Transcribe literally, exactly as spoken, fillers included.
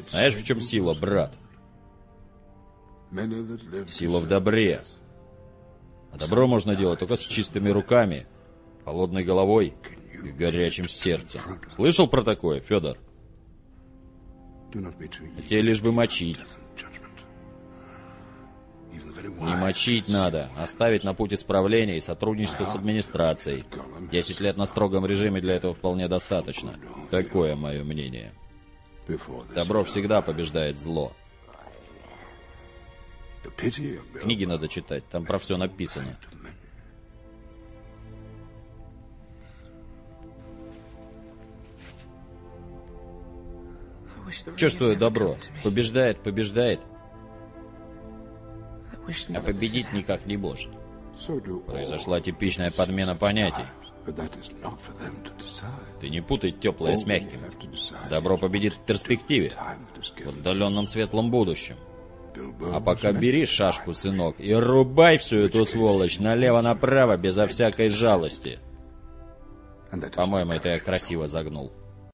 Знаешь, в чем сила, брат? Сила в добре. А добро можно делать только с чистыми руками, холодной головой и горячим сердцем. Слышал про такое, Федор? А тебе лишь бы мочить. Не мочить надо, оставить на путь исправления и сотрудничества с администрацией. Десять лет на строгом режиме для этого вполне достаточно. Такое мое мнение. Добро всегда побеждает зло. Книги надо читать, там про все написано. Чувствую, добро побеждает, побеждает, а победить никак не может. Произошла типичная подмена понятий. Ты не путай теплое с мягким. Добро победит в перспективе, в отдаленном светлом будущем. А пока бери шашку, сынок, и рубай всю эту сволочь налево-направо, безо всякой жалости. По-моему, это я красиво загнул.